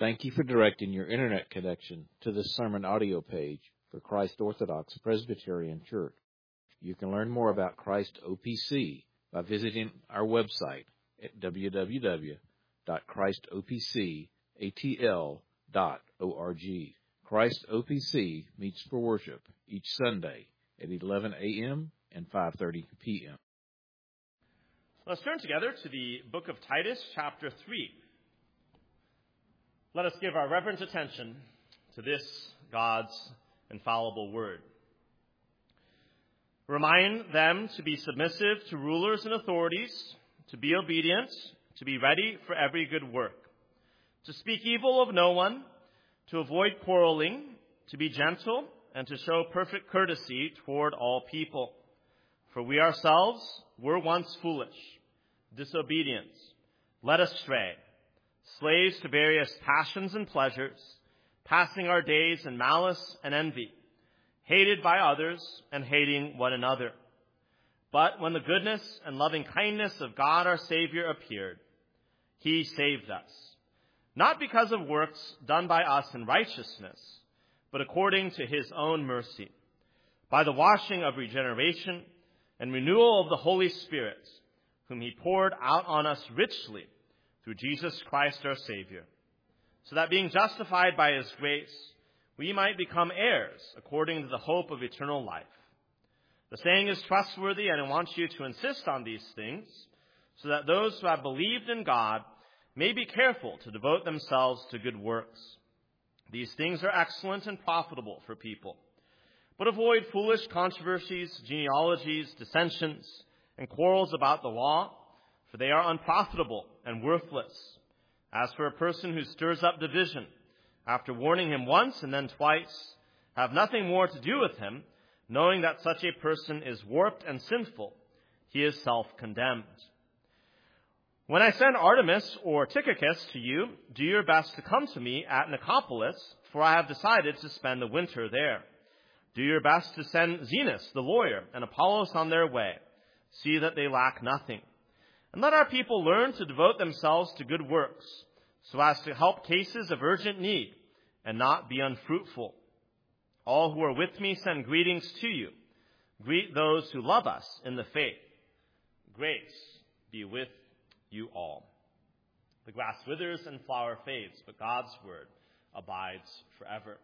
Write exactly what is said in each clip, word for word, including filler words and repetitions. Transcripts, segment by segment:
Thank you for directing your internet connection to this sermon audio page for Christ Orthodox Presbyterian Church. You can learn more about Christ O P C by visiting our website at w w w dot christ o p c a t l dot org. Christ O P C meets for worship each Sunday at eleven a m and five thirty p m Let's turn together to the book of Titus, chapter three. Let us give our reverent attention to this God's infallible word. Remind them to be submissive to rulers and authorities, to be obedient, to be ready for every good work, to speak evil of no one, to avoid quarreling, to be gentle, and to show perfect courtesy toward all people. For we ourselves were once foolish, disobedient, led astray, slaves to various passions and pleasures, passing our days in malice and envy, hated by others and hating one another. But when the goodness and loving kindness of God our Savior appeared, he saved us, not because of works done by us in righteousness, but according to his own mercy, by the washing of regeneration and renewal of the Holy Spirit, whom he poured out on us richly through Jesus Christ our Savior, so that being justified by his grace, we might become heirs according to the hope of eternal life. The saying is trustworthy, and I want you to insist on these things, so that those who have believed in God may be careful to devote themselves to good works. These things are excellent and profitable for people. But avoid foolish controversies, genealogies, dissensions, and quarrels about the law, for they are unprofitable and worthless. As for a person who stirs up division, after warning him once and then twice, have nothing more to do with him, knowing that such a person is warped and sinful. He is self-condemned. When I send Artemas or Tychicus to you, do your best to come to me at Nicopolis, for I have decided to spend the winter there. Do your best to send Zenas, the lawyer, and Apollos on their way. See that they lack nothing. And let our people learn to devote themselves to good works, so as to help cases of urgent need and not be unfruitful. All who are with me send greetings to you. Greet those who love us in the faith. Grace be with you all. The grass withers and flower fades, but God's word abides forever.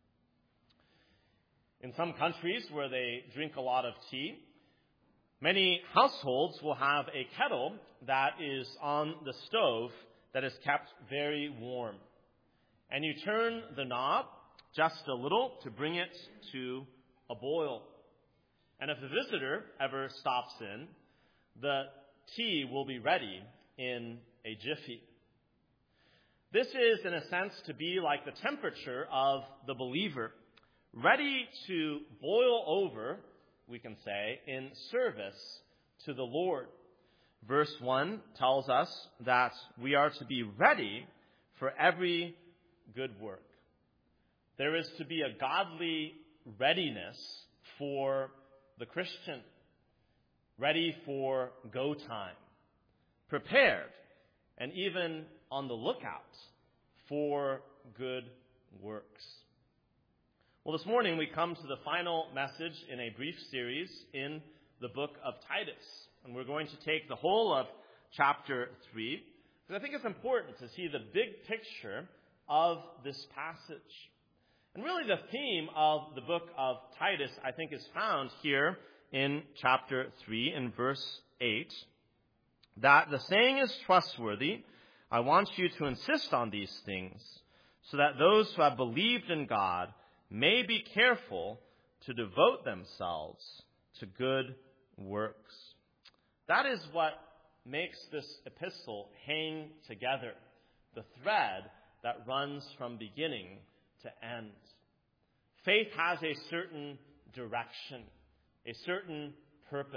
In some countries where they drink a lot of tea, many households will have a kettle that is on the stove that is kept very warm. And you turn the knob just a little to bring it to a boil. And if the visitor ever stops in, the tea will be ready in a jiffy. This is, in a sense, to be like the temperature of the believer, ready to boil over, we can say, in service to the Lord. Verse one tells us that we are to be ready for every good work. There is to be a godly readiness for the Christian, ready for go time, prepared, and even on the lookout for good works. Well, this morning we come to the final message in a brief series in the book of Titus. And we're going to take the whole of chapter three, because I think it's important to see the big picture of this passage. And really the theme of the book of Titus, I think, is found here in chapter three, in verse eight, that the saying is trustworthy. I want you to insist on these things, so that those who have believed in God may be careful to devote themselves to good works. That is what makes this epistle hang together, the thread that runs from beginning to end. Faith has a certain direction, a certain purpose,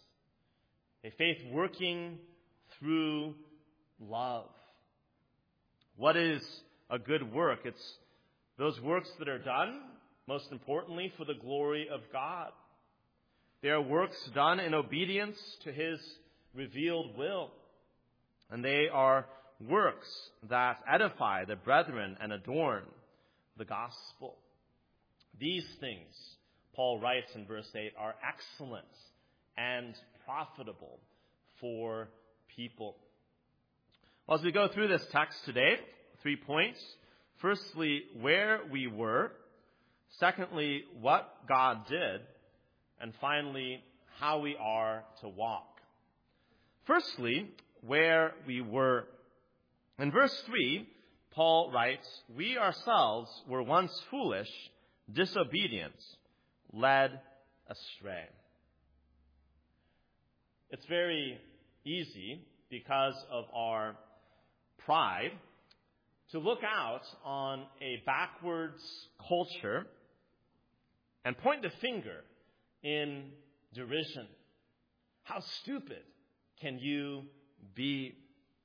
a faith working through love. What is a good work? It's those works that are done, most importantly, for the glory of God. They are works done in obedience to his revealed will. And they are works that edify the brethren and adorn the gospel. These things, Paul writes in verse eight, are excellent and profitable for people. Well, as we go through this text today, three points. Firstly, where we were. Secondly, what God did. And finally, how we are to walk. Firstly, where we were. In verse three, Paul writes, "We ourselves were once foolish, disobedient, led astray." It's very easy, because of our pride, to look out on a backwards culture and point the finger in derision. How stupid can you be?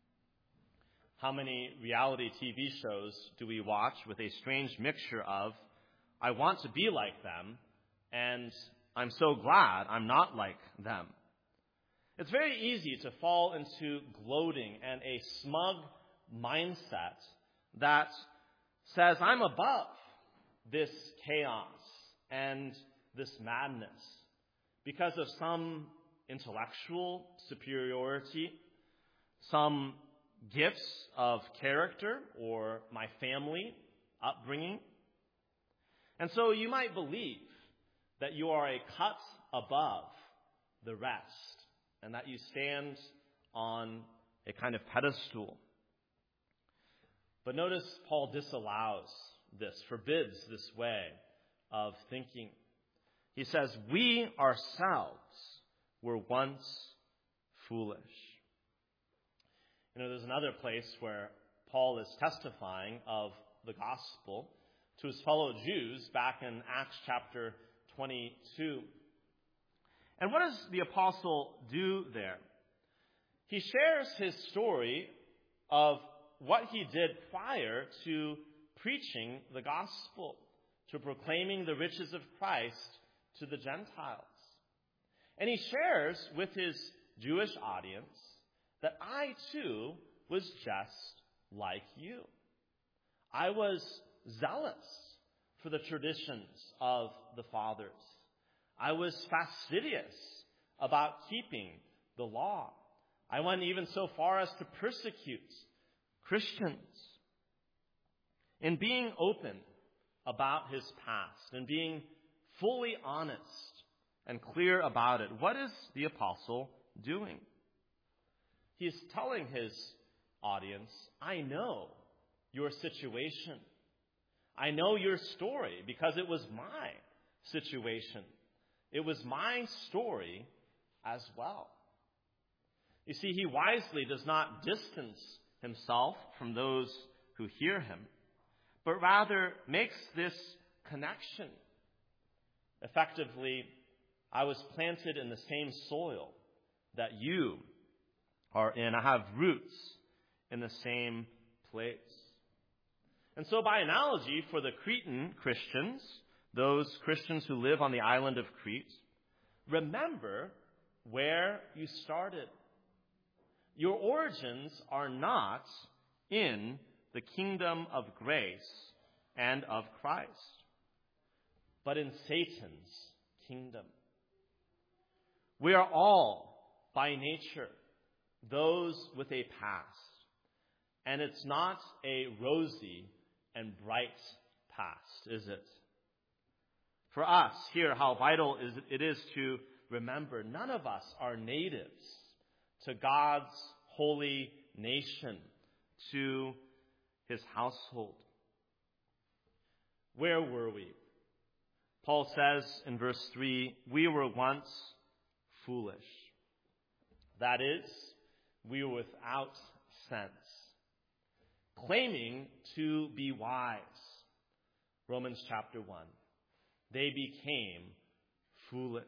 How many reality T V shows do we watch with a strange mixture of, I want to be like them, and I'm so glad I'm not like them? It's very easy to fall into gloating and a smug mindset that says, I'm above this chaos and this madness because of some intellectual superiority, some gifts of character, or my family upbringing. And so you might believe that you are a cut above the rest and that you stand on a kind of pedestal. But notice Paul disallows this, forbids this way of thinking. He says, we ourselves were once foolish. You know, there's another place where Paul is testifying of the gospel to his fellow Jews back in Acts chapter twenty-two. And what does the apostle do there? He shares his story of what he did prior to preaching the gospel, to proclaiming the riches of Christ to the Gentiles. And he shares with his Jewish audience that I too was just like you. I was zealous for the traditions of the fathers. I was fastidious about keeping the law. I went even so far as to persecute Christians. In being open about his past and being fully honest and clear about it, what is the apostle doing? He is telling his audience, I know your situation. I know your story because it was my situation. It was my story as well. You see, he wisely does not distance himself from those who hear him, but rather makes this connection. Effectively, I was planted in the same soil that you are in. I have roots in the same place. And so by analogy, for the Cretan Christians, those Christians who live on the island of Crete, remember where you started. Your origins are not in the kingdom of grace and of Christ, but in Satan's kingdom. We are all, by nature, those with a past, and it's not a rosy and bright past, is it? For us here, how vital is it is to remember none of us are natives to God's holy nation, to his household. Where were we? Paul says in verse three, we were once foolish. That is, we were without sense, claiming to be wise. Romans chapter one. They became foolish.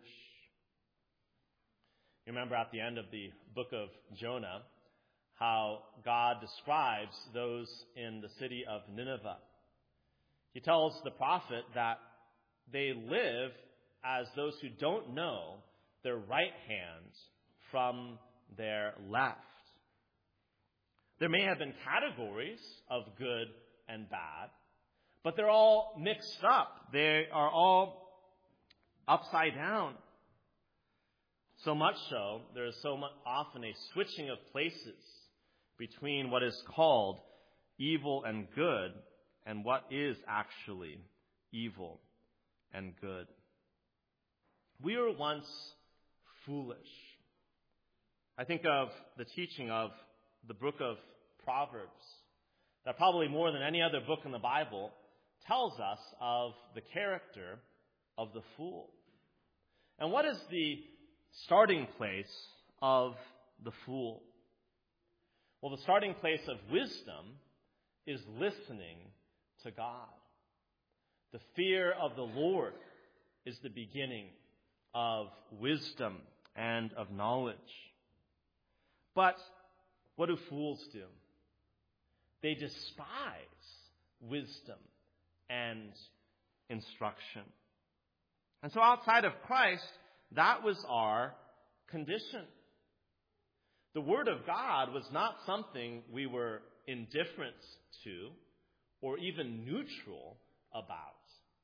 You remember at the end of the book of Jonah, how God describes those in the city of Nineveh. He tells the prophet that they live as those who don't know their right hand from their left. There may have been categories of good and bad, but they're all mixed up. They are all upside down. So much so, there is so much, often a switching of places between what is called evil and good and what is actually evil and good. We were once foolish. I think of the teaching of the book of Proverbs that probably more than any other book in the Bible tells us of the character of the fool. And what is the starting place of the fool? Well, the starting place of wisdom is listening to God. The fear of the Lord is the beginning of wisdom and of knowledge. But what do fools do? They despise wisdom and instruction. And so outside of Christ, that was our condition. The Word of God was not something we were indifferent to or even neutral about.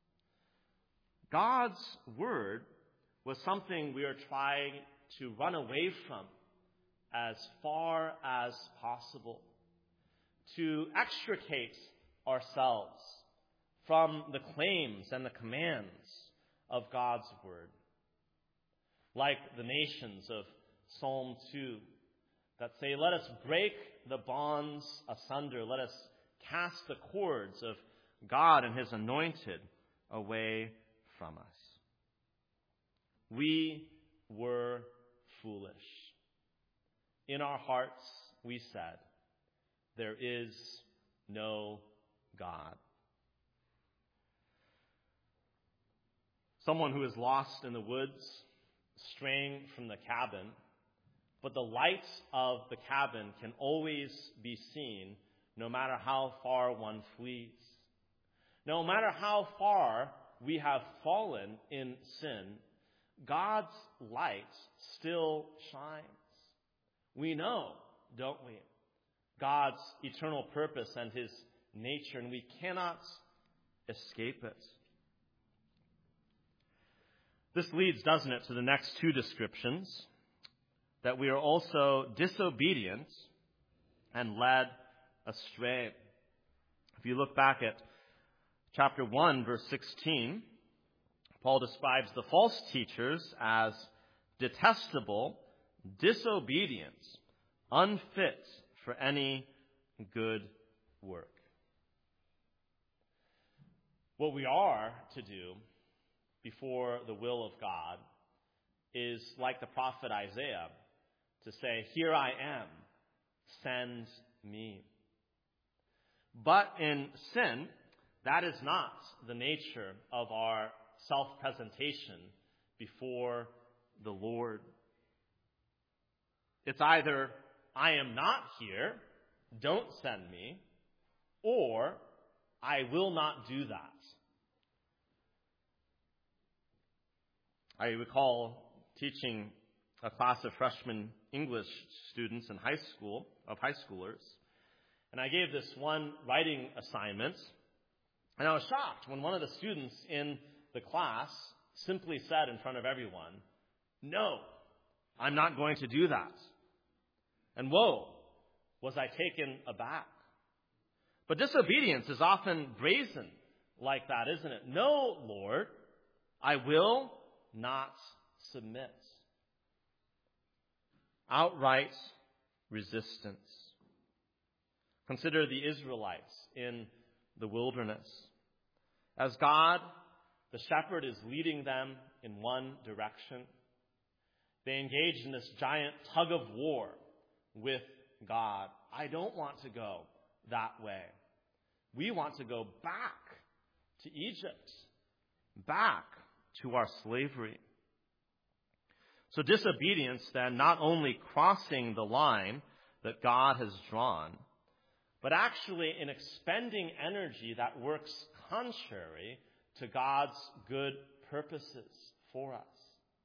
God's Word was something we are trying to run away from as far as possible, to extricate ourselves from the claims and the commands of God's Word. Like the nations of Psalm two that say, let us break the bonds asunder. Let us cast the cords of God and His anointed away from us. We were foolish. In our hearts, we said, there is no God. Someone who is lost in the woods, straying from the cabin, but the lights of the cabin can always be seen no matter how far one flees. No matter how far we have fallen in sin, God's light still shines. We know, don't we, God's eternal purpose and His nature, and we cannot escape it. This leads, doesn't it, to the next two descriptions, that we are also disobedient and led astray. If you look back at chapter one, verse sixteen, Paul describes the false teachers as detestable, disobedient, unfit for any good work. What we are to do before the will of God is like the prophet Isaiah, to say, here I am, send me. But in sin, that is not the nature of our self-presentation before the Lord. It's either, I am not here, don't send me, or I will not do that. I recall teaching a class of freshman English students in high school, of high schoolers, and I gave this one writing assignment, and I was shocked when one of the students in the class simply said in front of everyone, no, I'm not going to do that. And whoa, was I taken aback. But disobedience is often brazen like that, isn't it? No, Lord, I will not submit. Outright resistance. Consider the Israelites in the wilderness. As God, the shepherd, is leading them in one direction, they engage in this giant tug of war with God. I don't want to go that way. We want to go back to Egypt, back to our slavery. So disobedience then, not only crossing the line that God has drawn, but actually in expending energy that works contrary to God's good purposes for us.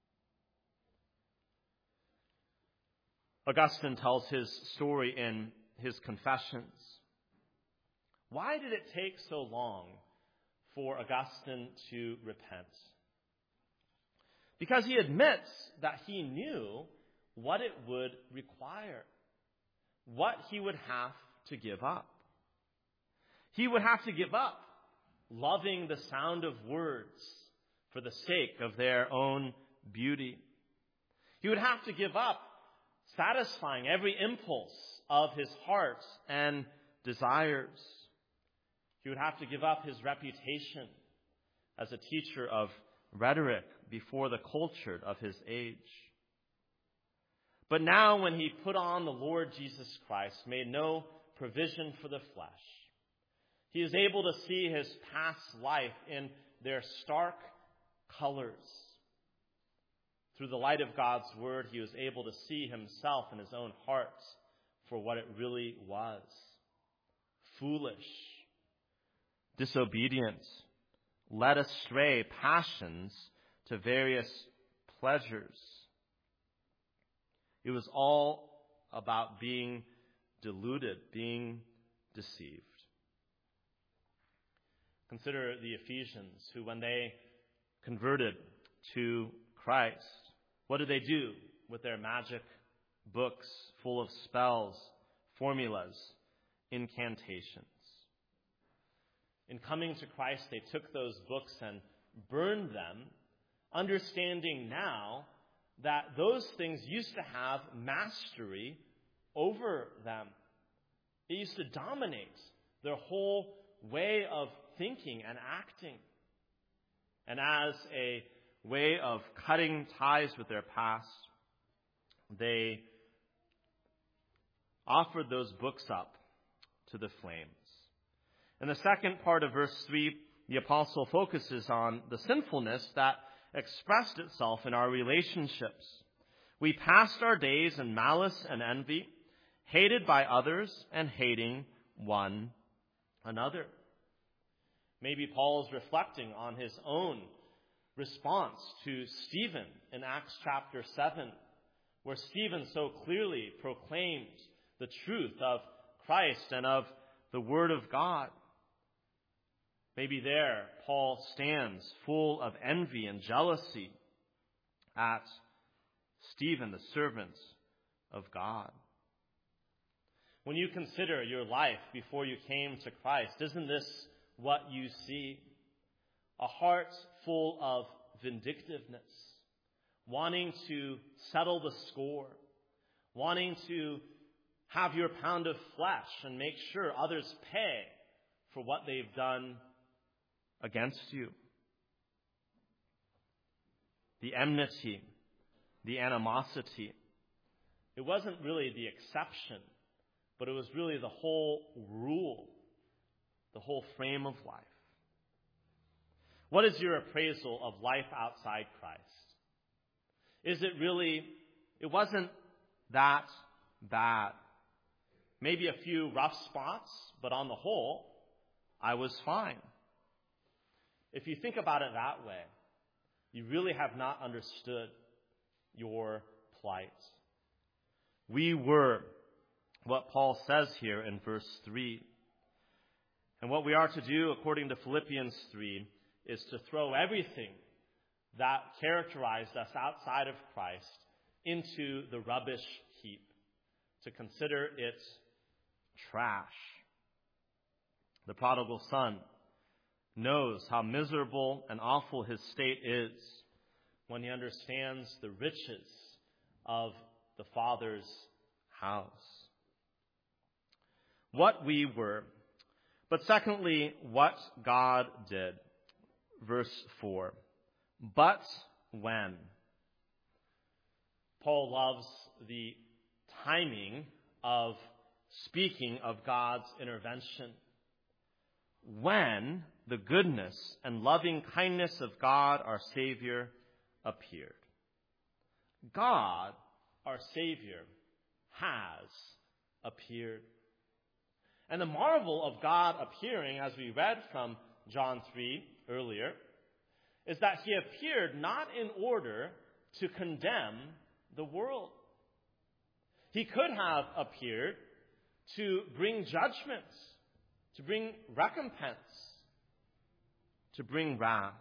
Augustine tells his story in his confessions. Why did it take so long for Augustine to repent? Because he admits that he knew what it would require, what he would have to give up. He would have to give up loving the sound of words for the sake of their own beauty. He would have to give up satisfying every impulse of his heart and desires. He would have to give up his reputation as a teacher of rhetoric before the cultured of his age. But now when he put on the Lord Jesus Christ, made no provision for the flesh, he is able to see his past life in their stark colors. Through the light of God's word, he was able to see himself in his own heart for what it really was. Foolish, disobedient, led astray passions to various pleasures. It was all about being deluded, being deceived. Consider the Ephesians, who when they converted to Christ, what did they do with their magic books full of spells, formulas, incantations? In coming to Christ, they took those books and burned them, understanding now that those things used to have mastery over them. It used to dominate their whole way of thinking and acting. And as a way of cutting ties with their past, they offered those books up to the flames. In the second part of verse three, the apostle focuses on the sinfulness that expressed itself in our relationships. We passed our days in malice and envy, hated by others and hating one another. Maybe Paul is reflecting on his own response to Stephen in Acts chapter seven, where Stephen so clearly proclaimed the truth of Christ and of the Word of God. Maybe there Paul stands full of envy and jealousy at Stephen, the servant of God. When you consider your life before you came to Christ, isn't this what you see? A heart full of vindictiveness, wanting to settle the score, wanting to have your pound of flesh and make sure others pay for what they've done against you. The enmity, the animosity, it wasn't really the exception, but it was really the whole rule, the whole frame of life. What is your appraisal of life outside Christ? Is it really, it wasn't that bad. Maybe a few rough spots, but on the whole, I was fine. If you think about it that way, you really have not understood your plight. We were what Paul says here in verse three. And what we are to do, according to Philippians three, is to throw everything that characterized us outside of Christ into the rubbish heap, to consider it trash. The prodigal son knows how miserable and awful his state is when he understands the riches of the Father's house. What we were, but secondly, what God did. Verse four. But when. Paul loves the timing of speaking of God's intervention. When the goodness and loving kindness of God, our Savior, appeared. God, our Savior, has appeared. And the marvel of God appearing, as we read from John three earlier, is that he appeared not in order to condemn the world. He could have appeared to bring judgment, to bring recompense, to bring wrath.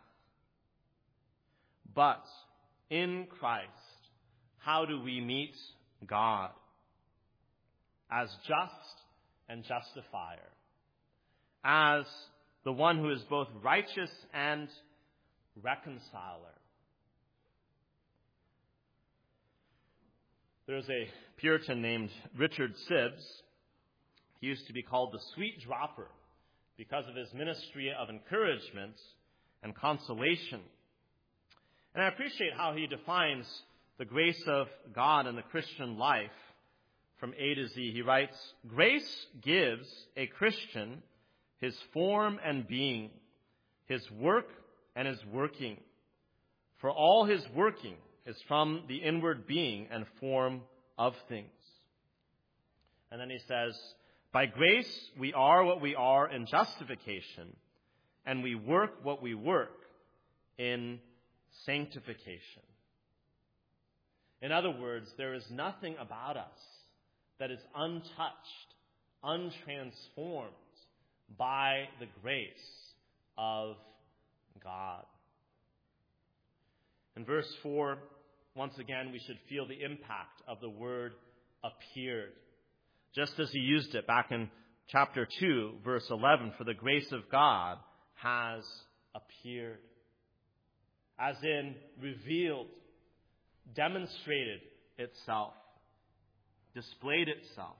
But in Christ, how do we meet God? As just and justifier, as the one who is both righteous and reconciler. There's a Puritan named Richard Sibbes. He used to be called the Sweet Dropper because of his ministry of encouragement and consolation. And I appreciate how he defines the grace of God in the Christian life from A to Z. He writes, "Grace gives a Christian his form and being, his work and his working. For all his working is from the inward being and form of things." And then he says, "By grace we are what we are in justification, and we work what we work in sanctification." In other words, there is nothing about us that is untouched, untransformed by the grace of God. In verse four, once again, we should feel the impact of the word appeared, just as he used it back in chapter two, verse eleven, "For the grace of God has appeared," as in revealed, demonstrated itself, displayed itself.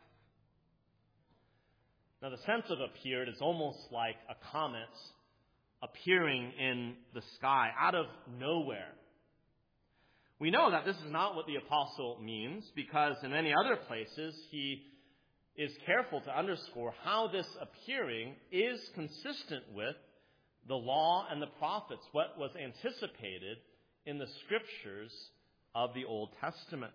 Now, the sense of appeared is almost like a comet appearing in the sky out of nowhere. We know that this is not what the apostle means, because in many other places he is careful to underscore how this appearing is consistent with the law and the prophets, what was anticipated in the scriptures of the Old Testament.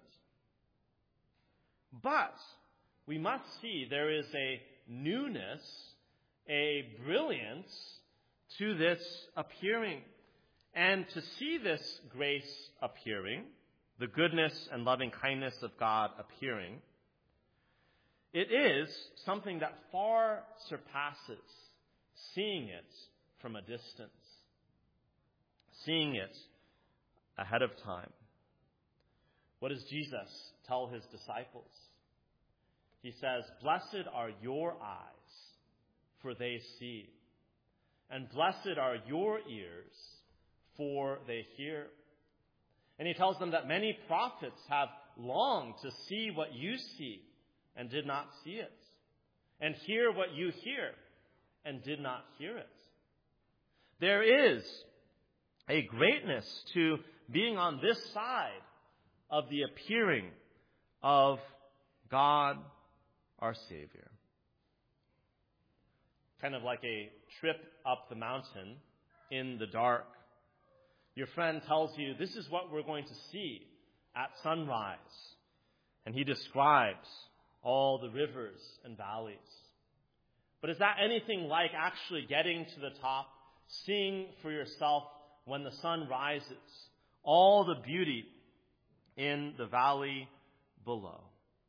But we must see there is a newness, a brilliance to this appearing. And to see this grace appearing, the goodness and loving kindness of God appearing, it is something that far surpasses seeing it from a distance, seeing it ahead of time. What does Jesus tell his disciples? He says, "Blessed are your eyes, for they see, and blessed are your ears, for they hear." And he tells them that many prophets have longed to see what you see and did not see it, and hear what you hear and did not hear it. There is a greatness to being on this side of the appearing of God our Savior. Kind of like a trip up the mountain in the dark. Your friend tells you, this is what we're going to see at sunrise. And he describes all the rivers and valleys. But is that anything like actually getting to the top, seeing for yourself when the sun rises, all the beauty in the valley below?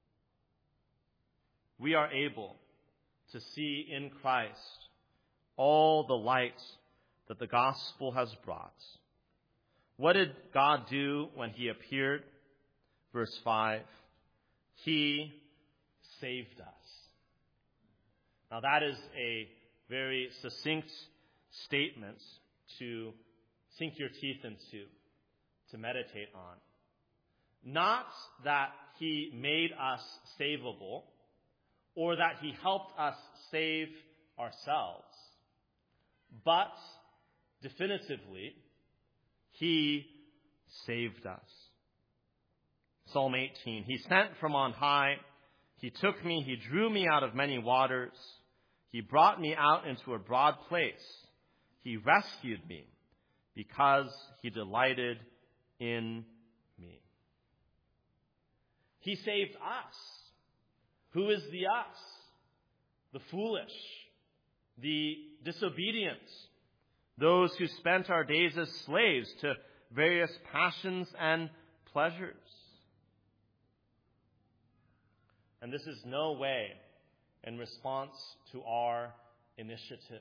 We are able to see in Christ all the light that the gospel has brought. What did God do when he appeared? Verse five, he saved us. Now that is a very succinct statement to sink your teeth into, to meditate on. Not that he made us savable, or that he helped us save ourselves, but definitively, he saved us. Psalm eighteen, he sent from on high, he took me, he drew me out of many waters, he brought me out into a broad place, he rescued me because he delighted in me. He saved us. Who is the us? The foolish, the disobedient, those who spent our days as slaves to various passions and pleasures. And this is no way in response to our initiative.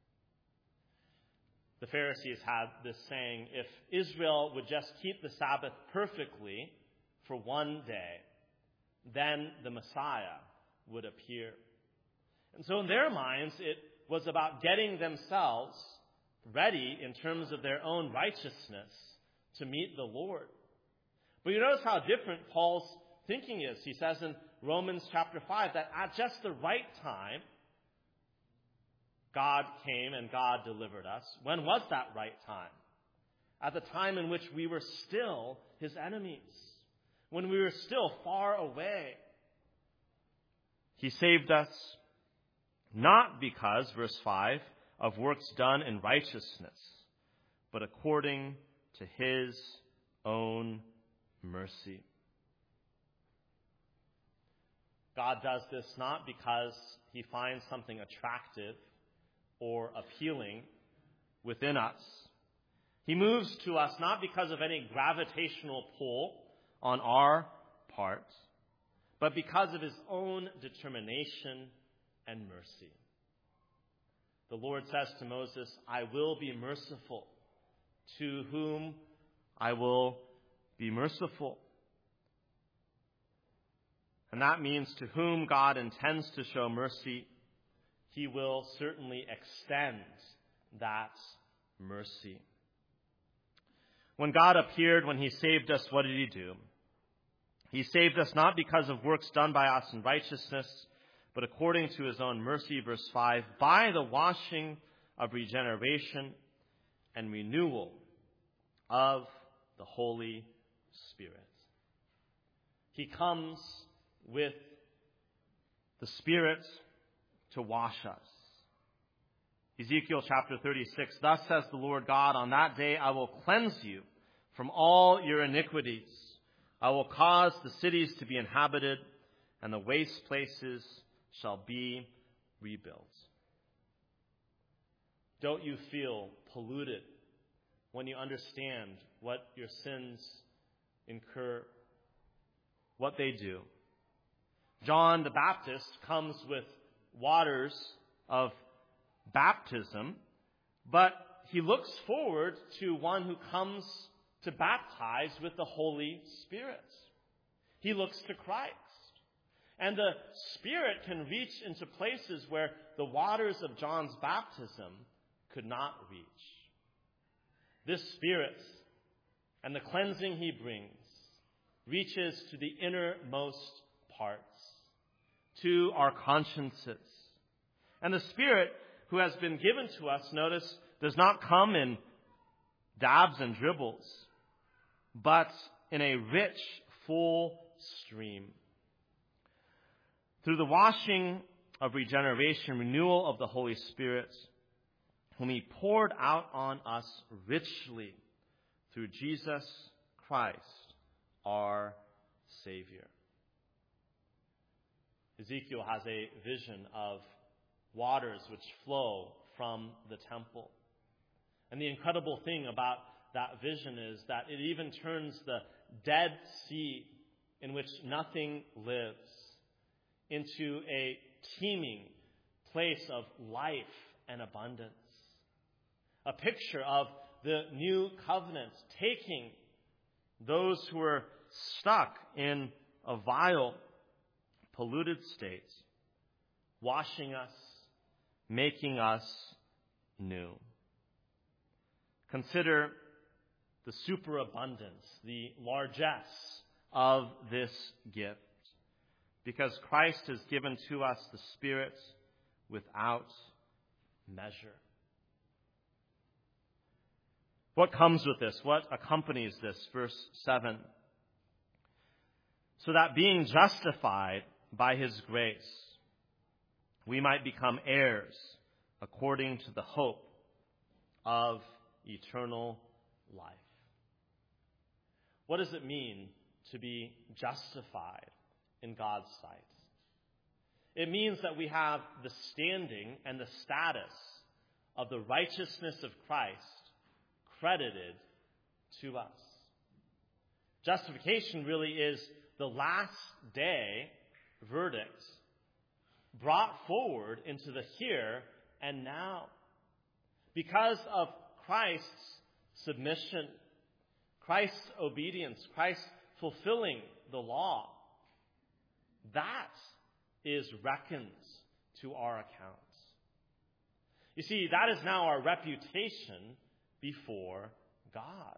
The Pharisees had this saying, if Israel would just keep the Sabbath perfectly for one day, then the Messiah would appear. And so in their minds, it was about getting themselves ready in terms of their own righteousness to meet the Lord. But you notice how different Paul's thinking is. He says in Romans chapter five that at just the right time, God came and God delivered us. When was that right time? At the time in which we were still his enemies, when we were still far away. He saved us not because, verse five, of works done in righteousness, but according to his own mercy. God does this not because he finds something attractive or appealing within us. He moves to us not because of any gravitational pull on our part, but because of his own determination and mercy. The Lord says to Moses, I will be merciful to whom I will be merciful. And that means to whom God intends to show mercy, he will certainly extend that mercy. When God appeared, when he saved us, what did he do? He saved us not because of works done by us in righteousness, but according to his own mercy, verse five, by the washing of regeneration and renewal of the Holy Spirit. He comes with the Spirit to wash us. Ezekiel chapter thirty-six, thus says the Lord God, on that day I will cleanse you from all your iniquities. I will cause the cities to be inhabited, and the waste places shall be rebuilt. Don't you feel polluted when you understand what your sins incur, what they do? John the Baptist comes with waters of baptism, but he looks forward to one who comes to baptize with the Holy Spirit. He looks to Christ. And the Spirit can reach into places where the waters of John's baptism could not reach. This Spirit and the cleansing he brings reaches to the innermost parts, to our consciences. And the Spirit who has been given to us, notice, does not come in dabs and dribbles, but in a rich, full stream. Through the washing of regeneration, renewal of the Holy Spirit, whom he poured out on us richly through Jesus Christ, our Savior. Ezekiel has a vision of waters which flow from the temple. And the incredible thing about that vision is that it even turns the Dead Sea, in which nothing lives, into a teeming place of life and abundance. A picture of the new covenant taking those who are stuck in a vile, polluted state, washing us, making us new. Consider the superabundance, the largesse of this gift, because Christ has given to us the Spirit without measure. What comes with this? What accompanies this? Verse seven. So that being justified by his grace, we might become heirs according to the hope of eternal life. What does it mean to be justified in God's sight? It means that we have the standing and the status of the righteousness of Christ credited to us. Justification really is the last day verdict brought forward into the here and now. Because of Christ's submission, Christ's obedience, Christ fulfilling the law, that is reckoned to our accounts. You see, that is now our reputation before God.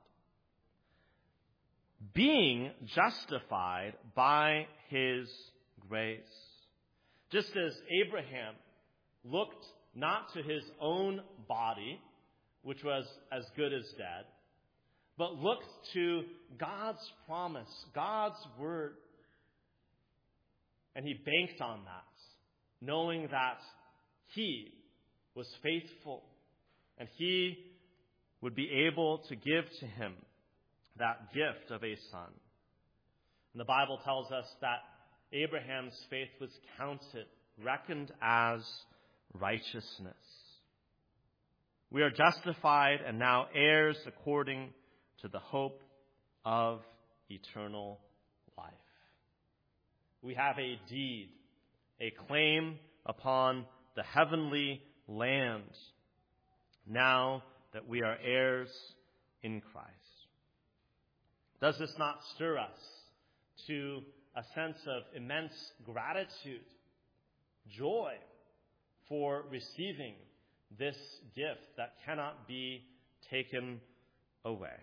Being justified by His grace. Just as Abraham looked not to his own body, which was as good as dead, but looked to God's promise, God's word. And he banked on that, knowing that He was faithful and He would be able to give to him that gift of a son. And the Bible tells us that Abraham's faith was counted, reckoned as righteousness. We are justified and now heirs according to the hope of eternal life. We have a deed, a claim upon the heavenly land, now that we are heirs in Christ. Does this not stir us to a sense of immense gratitude, joy for receiving this gift that cannot be taken away?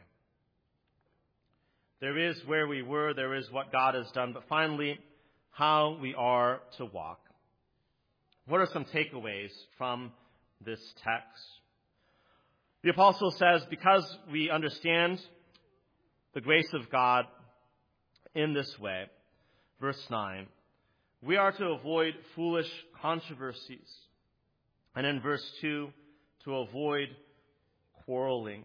There is where we were, there is what God has done, but finally, how we are to walk. What are some takeaways from this text? The apostle says, because we understand the grace of God in this way, verse nine, we are to avoid foolish controversies. And in verse two, to avoid quarreling.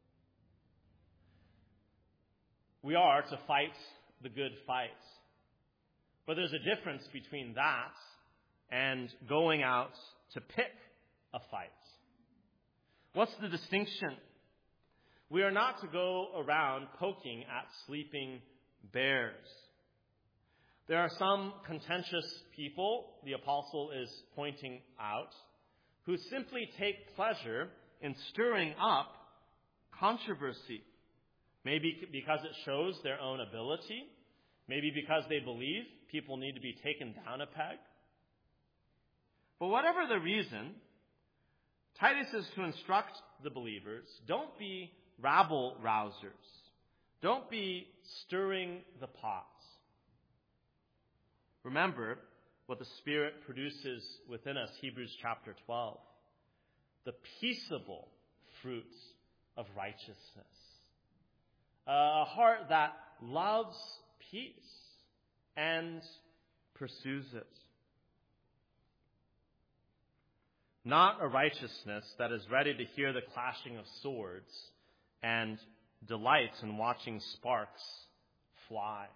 We are to fight the good fight. But there's a difference between that and going out to pick a fight. What's the distinction? We are not to go around poking at sleeping bears. There are some contentious people, the apostle is pointing out, who simply take pleasure in stirring up controversy. Maybe because it shows their own ability. Maybe because they believe people need to be taken down a peg. But whatever the reason, Titus is to instruct the believers, don't be rabble-rousers. Don't be stirring the pots. Remember what the Spirit produces within us, Hebrews chapter twelve. The peaceable fruits of righteousness. A heart that loves peace and pursues it. Not a righteousness that is ready to hear the clashing of swords and delights in watching sparks fly.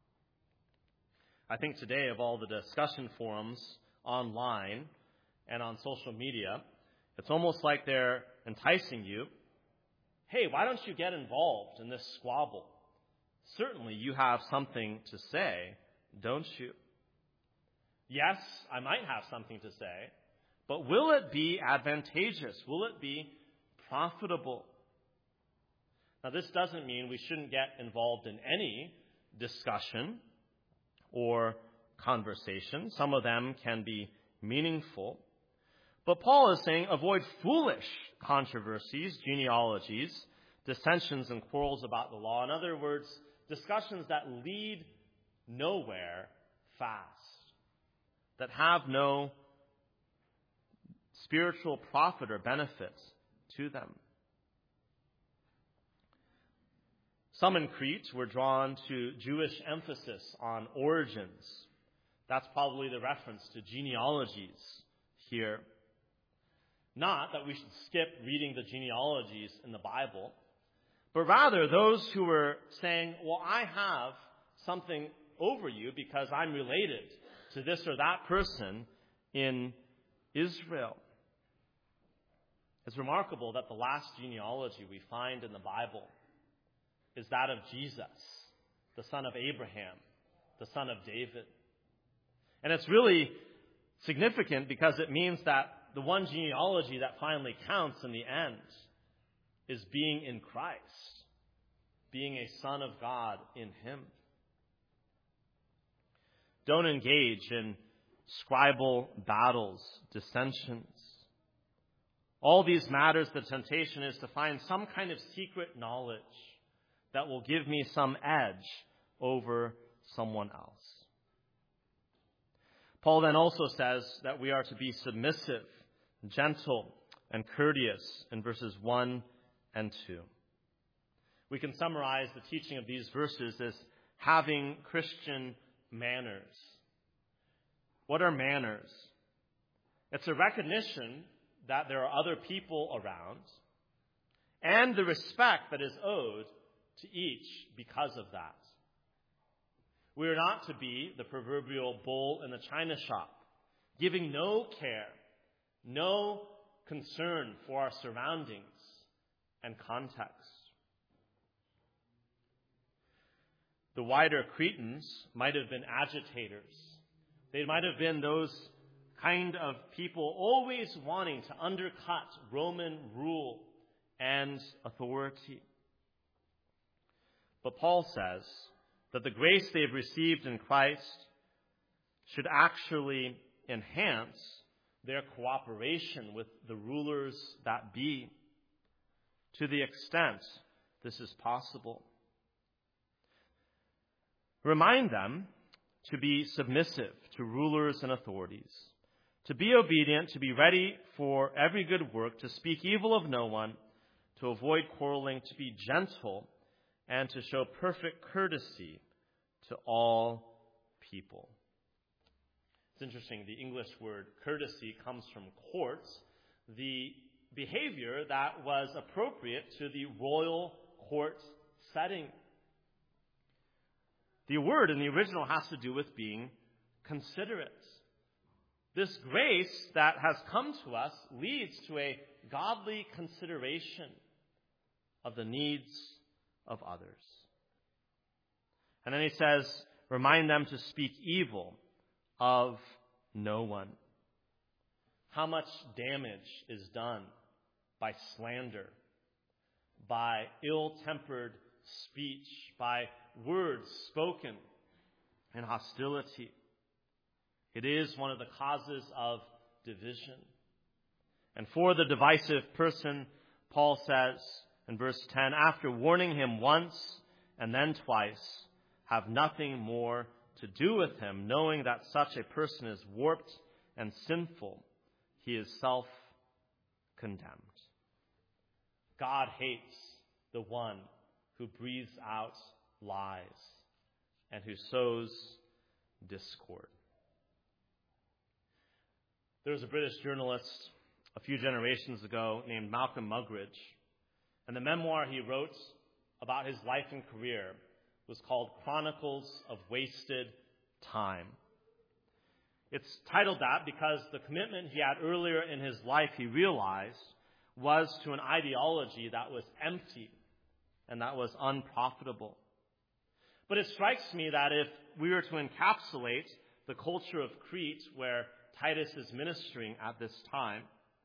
I think today, of all the discussion forums online and on social media, it's almost like they're enticing you. Hey, why don't you get involved in this squabble? Certainly you have something to say, don't you? Yes, I might have something to say, but will it be advantageous? Will it be profitable? Now, this doesn't mean we shouldn't get involved in any discussion or conversation. Some of them can be meaningful. But Paul is saying avoid foolish controversies, genealogies, dissensions, and quarrels about the law. In other words, discussions that lead nowhere fast, that have no spiritual profit or benefit to them. Some in Crete were drawn to Jewish emphasis on origins. That's probably the reference to genealogies here. Not that we should skip reading the genealogies in the Bible, but rather those who were saying, well, I have something over you because I'm related to this or that person in Israel. It's remarkable that the last genealogy we find in the Bible is that of Jesus, the son of Abraham, the son of David. And it's really Significant because it means that the one genealogy that finally counts in the end is being in Christ, being a son of God in him. Don't engage in scribal battles, dissensions. All these matters, the temptation is to find some kind of secret knowledge that will give me some edge over someone else. Paul then also says that we are to be submissive, gentle, and courteous in verses one and two. We can summarize the teaching of these verses as having Christian manners. What are manners? It's a recognition that there are other people around and the respect that is owed to each because of that. We are not to be the proverbial bull in the china shop, giving no care, no concern for our surroundings and context. The wider Cretans might have been agitators. They might have been those kind of people always wanting to undercut Roman rule and authority. But Paul says that the grace they've received in Christ should actually enhance their cooperation with the rulers that be, to the extent this is possible. Remind them to be submissive to rulers and authorities, to be obedient, to be ready for every good work, to speak evil of no one, to avoid quarreling, to be gentle, and to show perfect courtesy to all people. It's interesting, the English word courtesy comes from courts, the behavior that was appropriate to the royal court setting. The word in the original has to do with being considerate. This grace that has come to us leads to a godly consideration of the needs of others. And then he says, remind them to speak evil of no one. How much damage is done by slander, by ill-tempered speech, by words spoken in hostility. It is one of the causes of division. And for the divisive person, Paul says in verse ten, after warning him once and then twice, have nothing more to do with him, knowing that such a person is warped and sinful. He is self-condemned. God hates the one who breathes out lies and who sows discord. There was a British journalist a few generations ago named Malcolm Muggeridge, and the memoir he wrote about his life and career was called Chronicles of Wasted Time. It's titled that because the commitment he had earlier in his life, he realized, was to an ideology that was empty and that was unprofitable. But it strikes me that if we were to encapsulate the culture of Crete, where Titus is ministering at this time,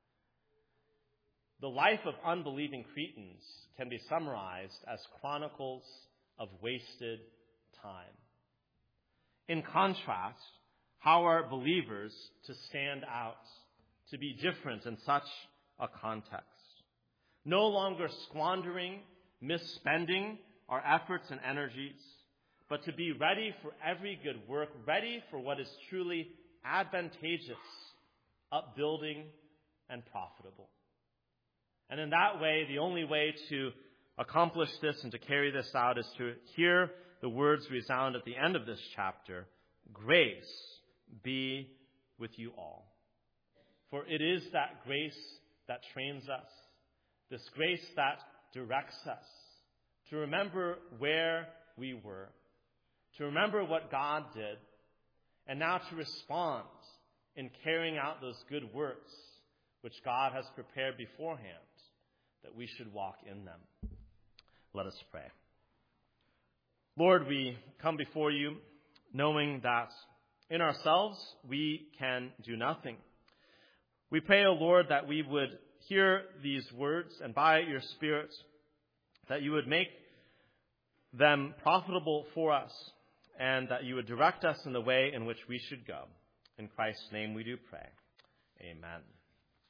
the life of unbelieving Cretans can be summarized as chronicles of wasted time. In contrast, how are believers to stand out, to be different in such a context? No longer squandering, misspending our efforts and energies, but to be ready for every good work, ready for what is truly advantageous, upbuilding, and profitable. And in that way, the only way to accomplish this and to carry this out is to hear the words resound at the end of this chapter, grace be with you all. For it is that grace that trains us, this grace that directs us to remember where we were, to remember what God did, and now to respond in carrying out those good works which God has prepared beforehand, that we should walk in them. Let us pray. Lord, we come before you knowing that In ourselves, we can do nothing. We pray, O Lord, that we would hear these words, and by your Spirit, that you would make them profitable for us, and that you would direct us in the way in which we should go. In Christ's name we do pray. Amen.